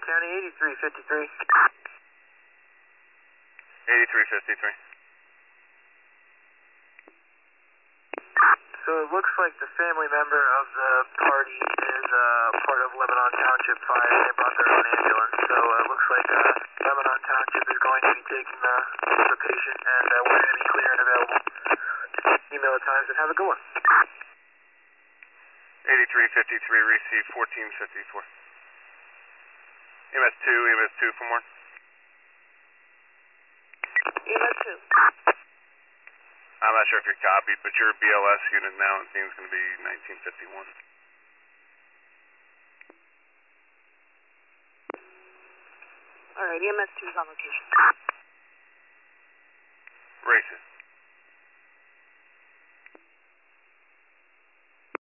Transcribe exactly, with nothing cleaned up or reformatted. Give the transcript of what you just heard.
County, eighty-three fifty-three. eighty-three fifty-three. So it looks like the family member of the party is uh, part of Lebanon Township Fire. They brought their own ambulance. So uh, it looks like uh, Lebanon Township is going to be taking the, the patient, and uh, we're going to be clear and available. Email at times, and have a good one. eighty-three fifty-three, receive fourteen fifty-four. E M S two, E M S two for more. E M S two. I'm not sure if you're copied, but your B L S unit now, it seems going to be nineteen fifty-one. All right, E M S two is on location. Racist.